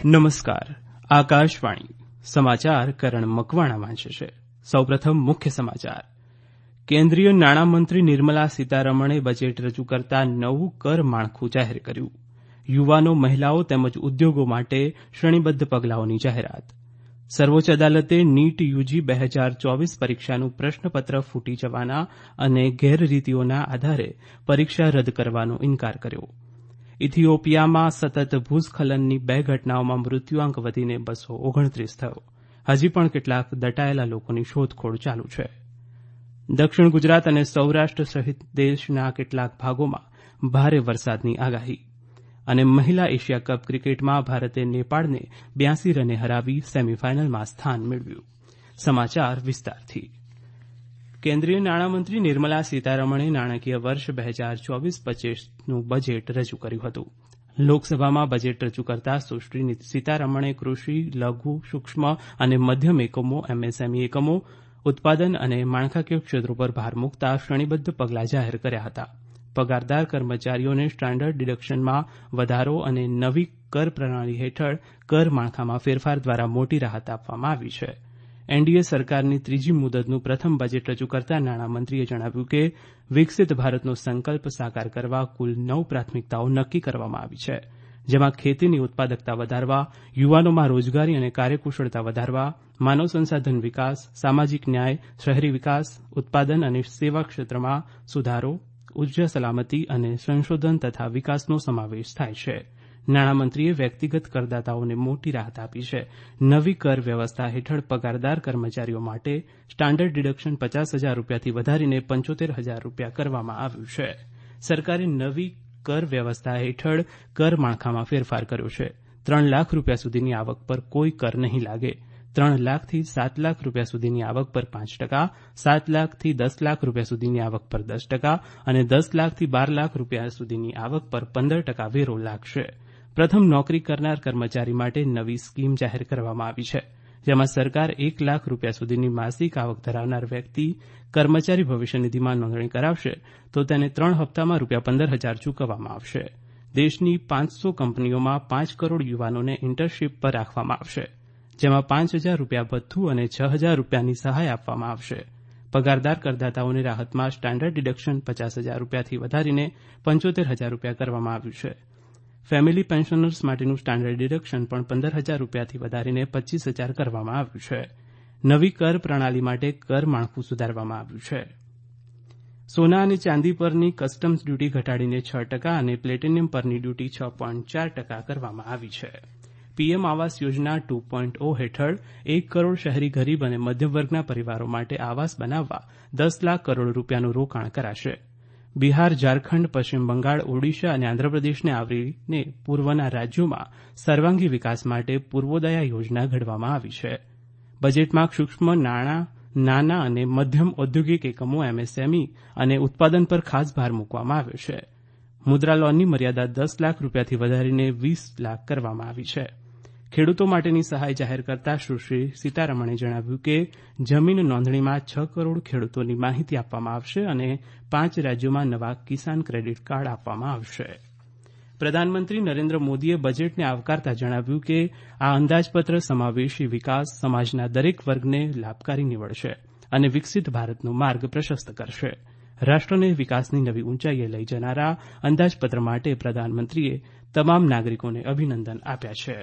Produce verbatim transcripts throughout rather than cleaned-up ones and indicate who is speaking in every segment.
Speaker 1: નમસ્કાર. આકાશવાણી સમાચાર કરણ મકવાણા વાંચે છે. સૌપ્રથમ મુખ્ય સમાચાર. કેન્દ્રીય નાણામંત્રી નિર્મલા સીતારમણે બજેટ રજૂ કરતા નવું કર માળખું જાહેર કર્યું. યુવાનો, મહિલાઓ તેમજ ઉદ્યોગો માટે શ્રેણીબદ્ધ પગલાંઓની જાહેરાત. સર્વોચ્ચ અદાલતે નીટ યુજી બે હજાર ચોવીસ પરીક્ષાનું પ્રશ્નપત્ર ફૂટી જવાના અને ગેરરીતિઓના આધારે પરીક્ષા રદ કરવાનો ઇનકાર કર્યો. ઇથિયોપિયામાં સતત ભૂસ્ખલનની બે ઘટનાઓમાં મૃત્યુઆંક વધીને બસો ઓગણત્રીસ થયો. હજી પણ કેટલાક દટાયેલા લોકોની શોધખોળ ચાલુ છે. દક્ષિણ ગુજરાત અને સૌરાષ્ટ્ર સહિત દેશના કેટલાક ભાગોમાં ભારે વરસાદની આગાહી. અને મહિલા એશિયા કપ ક્રિકેટમાં ભારતે નેપાળને બ્યાસી રને હરાવી સેમીફાઇનલમાં સ્થાન મેળવ્યું. સમાચાર વિસ્તારથી. કેન્દ્રીય નાણામંત્રી નિર્મલા સીતારમણે નાણાકીય વર્ષ બે હજાર ચોવીસ પચીસનું બજેટ રજૂ કર્યું હતું. લોકસભામાં બજેટ રજૂ કરતા સુશ્રી સીતારમણે કૃષિ, લઘુ, સૂક્ષ્મ અને મધ્યમ એકમો એમએસએમઈ એકમો, ઉત્પાદન અને માળખાકીય ક્ષેત્રો પર ભાર મૂકતા શ્રેણીબદ્ધ પગલાં જાહેર કર્યા હતા. પગારદાર કર્મચારીઓને સ્ટાન્ડર્ડ ડિડક્શનમાં વધારો અને નવી કર પ્રણાલી હેઠળ કર માળખામાં ફેરફાર દ્વારા મોટી રાહત આપવામાં આવી છે. એનડીએ સરકારની ત્રીજી મુદતનું પ્રથમ બજેટ રજૂ કરતા નાણામંત્રીએ જણાવ્યું કે વિકસિત ભારતનો સંકલ્પ સાકાર કરવા કુલ નવ પ્રાથમિકતાઓ નક્કી કરવામાં આવી છે, જેમાં ખેતીની ઉત્પાદકતા વધારવા, યુવાનોમાં રોજગારી અને કાર્યકુશળતા વધારવા, માનવ સંસાધન વિકાસ, સામાજિક ન્યાય, શહેરી વિકાસ, ઉત્પાદન અને સેવા ક્ષેત્રમાં સુધારો, ઉર્જા સલામતી અને સંશોધન તથા વિકાસનો સમાવેશ થાય છે. નાણામંત્રીએ વ્યક્તિગત કરદાતાઓને મોટી રાહત આપી છે. નવી કર વ્યવસ્થા હેઠળ પગારદાર કર્મચારીઓ માટે સ્ટાન્ડર્ડ ડિડક્શન પચાસ હજાર રૂપિયાથી વધારીને પંચોતેર હજાર રૂપિયા કરવામાં આવ્યું છે. સરકારે નવી કર વ્યવસ્થા હેઠળ કર માળખામાં ફેરફાર કર્યો છે. ત્રણ લાખ રૂપિયા સુધીની આવક પર કોઈ કર નહીં લાગે. ત્રણ લાખથી સાત લાખ રૂપિયા સુધીની આવક પર પાંચ ટકા, સાત લાખથી દસ લાખ રૂપિયા સુધીની આવક પર દસ ટકા અને દસ લાખથી બાર લાખ રૂપિયા સુધીની આવક પર પંદર ટકા વેરો લાગશે. પ્રથમ નોકરી કરનાર કર્મચારી માટે નવી સ્કીમ જાહેર કરવામાં આવી છે, જેમાં સરકાર એક લાખ રૂપિયા સુધીની માસિક આવક ધરાવનાર વ્યક્તિ કર્મચારી ભવિષ્ય નિધિમાં નોંધણી કરાવશે તો તેને ત્રણ હપ્તામાં રૂપિયા પંદર હજાર ચૂકવવામાં આવશે. દેશની પાંચસો કંપનીઓમાં પાંચ કરોડ યુવાનોને ઇન્ટર્નશીપ પર રાખવામાં આવશે, જેમાં પાંચ હજાર રૂપિયા ભથ્થું અને છ હજાર રૂપિયાની સહાય આપવામાં આવશે. પગારદાર કરદાતાઓની રાહતમાં સ્ટાન્ડર્ડ ડિડક્શન પચાસ હજાર રૂપિયાથી વધારીને પંચોતેર હજાર રૂપિયા કરવામાં આવ્યું છે. ફેમિલી પેન્શનર્સ માટેનું સ્ટાન્ડર્ડ ડિડક્શન પણ પંદર હજાર રૂપિયાથી વધારીને પચીસ હજાર કરવામાં આવ્યું છે. નવી કર પ્રણાલી માટે કર માળખું સુધારવામાં આવ્યું છે. સોના અને ચાંદી પરની કસ્ટમ્સ ડ્યુટી ઘટાડીને છ ટકા અને પ્લેટિનિયમ પરની ડ્યુટી છ પોઈન્ટ ચાર ટકા કરવામાં આવી છે. PM Awas Yojana two point ઓ હેઠળ એક કરોડ શહેરી ગરીબ અને મધ્યમ વર્ગના પરિવારો માટે આવાસ બનાવવા દસ લાખ કરોડ રૂપિયાનું રોકાણ કરાશે. બિહાર, ઝારખંડ, પશ્ચિમ બંગાળ, ઓડિશા અને આંધ્રપ્રદેશને આવરીને પૂર્વના રાજ્યોમાં સર્વાંગી વિકાસ માટે પૂર્વોદયા યોજના ઘડવામાં આવી છે. બજેટમાં સૂક્ષ્મ નાણાં, નાના અને મધ્યમ ઔદ્યોગિક એકમો એમએસએમઈ અને ઉત્પાદન પર ખાસ ભાર મૂકવામાં આવ્યો છે. મુદ્રા લોનની મર્યાદા દસ લાખ રૂપિયાથી વધારીને વીસ લાખ કરવામાં આવી છે. ખેડૂતો માટેની સહાય જાહેર કરતા સુશ્રી સીતારમણે જણાવ્યું કે જમીન નોંધણીમાં છ કરોડ ખેડૂતોની માહિતી આપવામાં આવશે અને પાંચ રાજ્યોમાં નવા કિસાન ક્રેડિટ કાર્ડ આપવામાં આવશે. પ્રધાનમંત્રી નરેન્દ્ર મોદીએ બજેટને આવકારતા જણાવ્યું કે આ અંદાજપત્ર સમાવેશી વિકાસ, સમાજના દરેક વર્ગને લાભકારી નીવડશે અને વિકસિત ભારતનો માર્ગ પ્રશસ્ત કરશે. રાષ્ટ્રને વિકાસની નવી ઊંચાઈએ લઈ જનારા અંદાજપત્ર માટે પ્રધાનમંત્રીએ તમામ નાગરિકોને અભિનંદન આપ્યા છે.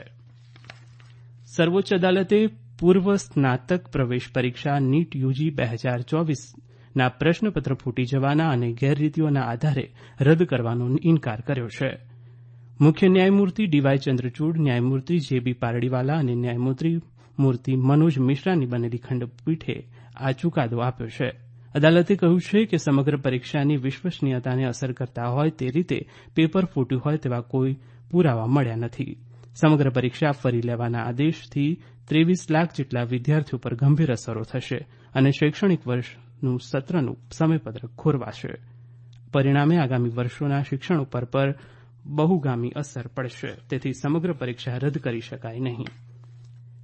Speaker 1: સર્વોચ્ચ અદાલતે પૂર્વ સ્નાતક પ્રવેશ પરીક્ષા નીટ યુજી બે હજાર ચોવીસના પ્રશ્નપત્ર ફૂટી જવાના અને ગેરરીતિઓના આધારે રદ કરવાનો ઇનકાર કર્યો છે. મુખ્ય ન્યાયમૂર્તિ ડીવાય ચંદ્રચૂડ, ન્યાયમૂર્તિ જે બી પારડીવાલા અને ન્યાયમૂર્તિ મૂર્તિ મનોજ મિશ્રાની બનેલી ખંડપીઠે આ ચુકાદો આપ્યો છે. અદાલતે કહ્યું છે કે સમગ્ર પરીક્ષાની વિશ્વસનીયતાને અસર કરતા હોય તે રીતે પેપર ફૂટ્યું હોય તેવા કોઈ પુરાવા મળ્યા નથી. સમગ્ર પરીક્ષા ફરી લેવાના આદેશથી ત્રેવીસ લાખ જેટલા વિદ્યાર્થીઓ પર ગંભીર અસરો થશે અને શૈક્ષણિક વર્ષનું સત્રનું સમયપત્રક ખોરવાશે. પરિણામે આગામી વર્ષોના શિક્ષણ ઉપર પર બહુગામી અસર પડશે. તેથી સમગ્ર પરીક્ષા રદ કરી શકાય નહીં.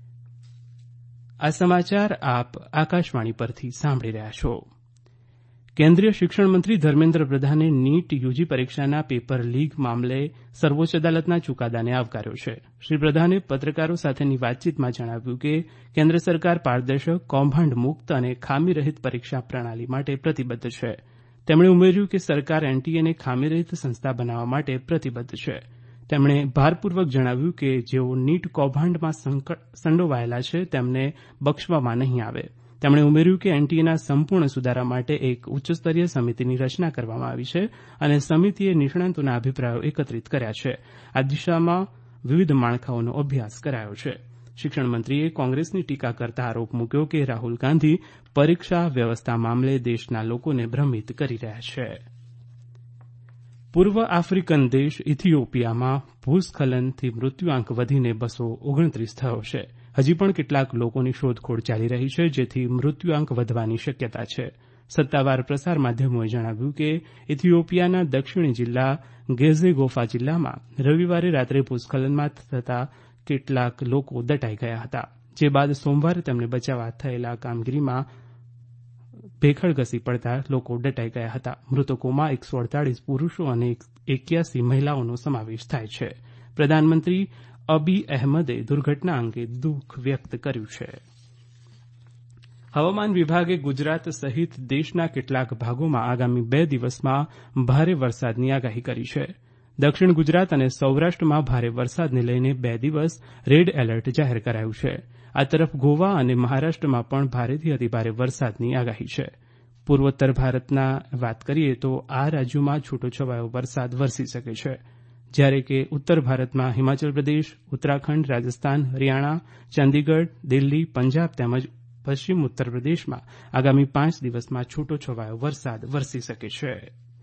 Speaker 1: આ સમાચાર આપ આકાશવાણી પરથી સાંભળી રહ્યા છો. કેન્દ્રીય શિક્ષણ મંત્રી ધર્મેન્દ્ર પ્રધાને નીટ યુજી પરીક્ષાના પેપર લીક મામલે સર્વોચ્ચ અદાલતના ચુકાદાને આવકાર્યો છે. શ્રી પ્રધાને પત્રકારો સાથેની વાતચીતમાં જણાવ્યું કે કેન્દ્ર સરકાર પારદર્શક, કૌભાંડ મુક્ત અને ખામીરહિત પરીક્ષા પ્રણાલી માટે પ્રતિબદ્ધ છે. તેમણે ઉમેર્યું કે સરકાર એનટીએને ખામીરહિત સંસ્થા બનાવવા માટે પ્રતિબદ્ધ છે. તેમણે ભારપૂર્વક જણાવ્યું કે જેઓ નીટ કૌભાંડમાં સંડોવાયેલા છે તેમને બક્ષવામાં નહીં આવે. તેમણે ઉમેર્યું કે એનટીએના સંપૂર્ણ સુધારા માટે એક ઉચ્ચસ્તરીય સમિતિની રચના કરવામાં આવી છે અને સમિતિએ નિષ્ણાંતોના અભિપ્રાયો એકત્રિત કર્યા છે. આ દિશામાં વિવિધ માળખાઓનો અભ્યાસ કરાયો છે. શિક્ષણ મંત્રીએ કોંગ્રેસની ટીકા કરતા આરોપ મૂક્યો કે રાહુલ ગાંધી પરીક્ષા વ્યવસ્થા મામલે દેશના લોકોને ભ્રમિત કરી રહ્યા છે. પૂર્વ આફ્રિકન દેશ ઇથિયોપિયામાં ભૂસ્ખલનથી મૃત્યુઆંક વધીને બસો ઓગણત્રીસ થયો છે. હજી પણ કેટલાક લોકોની શોધખોળ ચાલી રહી છે, જેથી મૃત્યુઆંક વધવાની શક્યતા છે. સત્તાવાર પ્રસાર માધ્યમોએ જણાવ્યું કે ઇથિયોપિયાના દક્ષિણી જિલ્લા ગેઝેગોફા જિલ્લામાં રવિવારે રાત્રે ભૂસ્ખલનમાં થતા કેટલાક લોકો દટાઈ ગયા હતા, જે બાદ સોમવારે તેમને બચાવવા થયેલા કામગીરીમાં ભેખડ ઘસી પડતા લોકો દટાઈ ગયા હતા. મૃતકોમાં એકસો અડતાલીસ પુરુષો અને એક્યાસી મહિલાઓનો સમાવેશ થાય છે. પ્રધાનમંત્રી અબી અહેમદે દુર્ઘટના અંગે દુઃખ વ્યક્ત કર્યું છે. હવામાન વિભાગે ગુજરાત સહિત દેશના કેટલાક ભાગોમાં આગામી બે દિવસમાં ભારે વરસાદની આગાહી કરી છે. દક્ષિણ ગુજરાત અને સૌરાષ્ટ્રમાં ભારે વરસાદને લઈને બે દિવસ રેડ એલર્ટ જાહેર કરાયું છે. આ તરફ ગોવા અને મહારાષ્ટ્રમાં પણ ભારેથી અતિભારે વરસાદની આગાહી છે. પૂર્વોત્તર ભારતના વાત કરીએ તો આ રાજ્યોમાં છૂટોછવાયો વરસાદ વરસી શકે છે, જ્યારે કે ઉત્તર ભારતમાં હિમાચલ પ્રદેશ, ઉત્તરાખંડ, રાજસ્થાન, હરિયાણા, ચંદીગઢ, દિલ્હી, પંજાબ તેમજ પશ્ચિમ ઉત્તર પ્રદેશમાં આગામી પાંચ દિવસમાં છૂટોછવાયો વરસાદ વરસી શકે છે.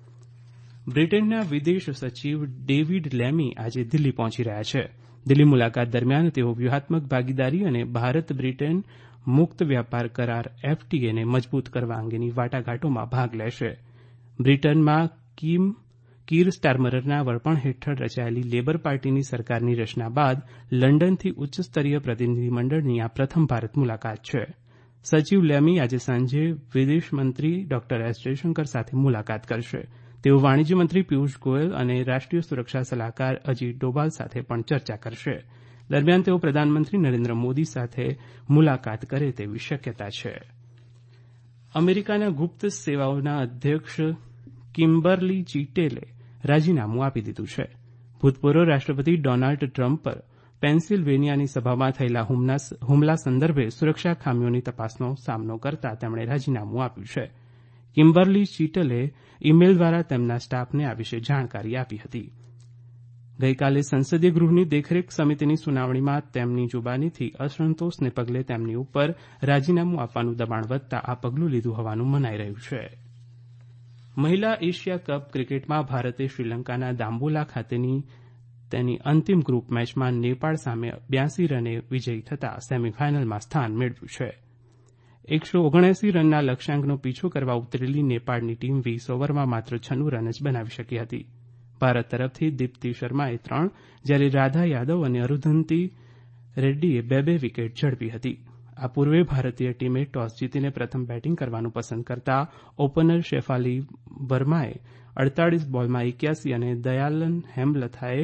Speaker 1: બ્રિટનના વિદેશ સચિવ ડેવિડ લેમી આજે દિલ્હી પહોંચી રહ્યા છે. દિલ્હી મુલાકાત દરમિયાન તેઓ વ્યૂહાત્મક ભાગીદારી અને ભારત બ્રિટન મુક્ત વ્યાપાર કરાર એફટીએને મજબૂત કરવા અંગેની વાટાઘાટોમાં ભાગ લેશે. બ્રિટનમાં કિમ કીર સ્ટારમરના વડપણ હેઠળ રચાયેલી લેબર પાર્ટીની સરકારની રચના બાદ લંડનથી ઉચ્ચસ્તરીય પ્રતિનિધિમંડળની આ પ્રથમ ભારત મુલાકાત છે. સચિવ લેમી આજે સાંજે વિદેશમંત્રી ડોક્ટર એસ જયશંકર સાથે મુલાકાત કરશે. તેઓ વાણિજ્ય મંત્રી પિયુષ ગોયલ અને રાષ્ટ્રીય સુરક્ષા સલાહકાર અજીત ડોભાલ સાથે પણ ચર્ચા કરશે. દરમિયાન તેઓ પ્રધાનમંત્રી નરેન્દ્ર મોદી સાથે મુલાકાત કરે તેવી શક્યતા છે. અમેરિકાના ગુપ્ત સેવાઓના અધ્યક્ષ કિમ્બરલી ચીટેલે રાજીનામું આપી દીધું છે. ભૂતપૂર્વ રાષ્ટ્રપતિ ડોનાલ્ડ ટ્રમ્પ પર પેન્સિલ્વેનિયાની સભામાં થયેલા હુમલા સંદર્ભે સુરક્ષા ખામીઓની તપાસનો સામનો કરતા તેમણે રાજીનામું આપ્યું છે. કિમ્બરલી ચીટલે ઇમેઇલ દ્વારા તેમના સ્ટાફને આ વિશે જાણકારી આપી હતી. ગઈકાલે સંસદીય ગૃહની દેખરેખ સમિતિની સુનાવણીમાં તેમની જુબાનીથી અસંતોષને પગલે તેમની ઉપર રાજીનામું આપવાનું દબાણ વધતા આ પગલું લીધું હોવાનું મનાઈ રહ્યું છે. મહિલા એશિયા કપ ક્રિકેટમાં ભારતે શ્રીલંકાના દાંબોલા ખાતેની તેની અંતિમ ગ્રુપ મેચમાં નેપાળ સામે બ્યાસી રને વિજયી થતાં સેમીફાઇનલમાં સ્થાન મેળવ્યું છે. એકસો ઓગણએસી રનના લક્ષ્યાંકનો પીછો કરવા ઉતરેલી નેપાળની ટીમ વીસ ઓવરમાં માત્ર છન્નું રન જ બનાવી શકી હતી. ભારત તરફથી દીપ્તિ શર્માએ ત્રણ, જ્યારે રાધા યાદવ અને અરુંધતી રેડ્ડીએ બે બે વિકેટ ઝડપી હતી. આ પૂર્વે ભારતીય ટીમે ટોસ જીતીને પ્રથમ બેટિંગ કરવાનું પસંદ કરતા ઓપનર શેફાલી વર્માએ અડતાલીસ બોલમાં એક્યાસી અને દયાલન હેમલથાએ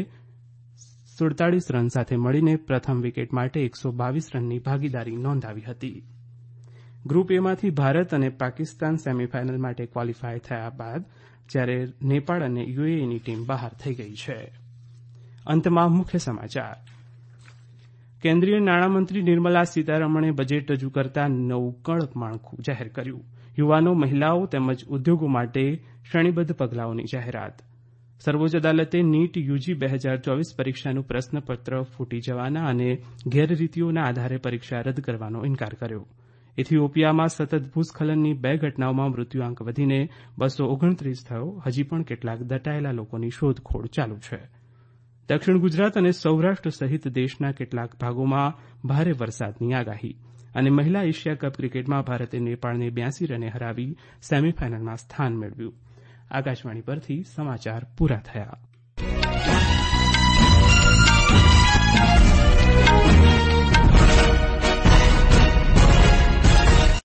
Speaker 1: સુડતાલીસ રન સાથે મળીને પ્રથમ વિકેટ માટે એકસો બાવીસ રનની ભાગીદારી નોંધાવી હતી. ગ્રુપ એમાંથી ભારત અને પાકિસ્તાન સેમીફાઇનલ માટે ક્વોલિફાય થયા બાદ જ્યારે નેપાળ અને યુએઈની ટીમ બહાર થઈ ગઈ છે. અંતમાં મુખ્ય સમાચાર. કેન્દ્રીય નાણામંત્રી નિર્મલા સીતારમણે બજેટ રજૂ કરતા નવું કડક માળખું જાહેર કર્યું. યુવાનો, મહિલાઓ તેમજ ઉદ્યોગો માટે શ્રેણીબદ્ધ પગલાઓની જાહેરાત. સર્વોચ્ચ અદાલતે નીટ યુજી બે હજાર ચોવીસ પરીક્ષાનું પ્રશ્નપત્ર ફૂટી જવાના અને ગેરરીતિઓના આધારે પરીક્ષા રદ કરવાનો ઇનકાર કર્યો. ઇથિયોપિયામાં સતત ભૂસ્ખલનની બે ઘટનાઓમાં મૃત્યુઆંક વધીને બસો ઓગણત્રીસ થયો. હજી પણ કેટલાક દટાયેલા લોકોની શોધખોળ ચાલુ છે. દક્ષિણ ગુજરાત અને સૌરાષ્ટ્ર સહિત દેશના કેટલાક ભાગોમાં ભારે વરસાદની આગાહી. અને મહિલા એશિયા કપ ક્રિકેટમાં ભારતે નેપાળને બ્યાસી રને હરાવી સેમીફાઇનલમાં સ્થાન મેળવ્યું. આકાશવાણી પરથી સમાચાર પૂરા થયા.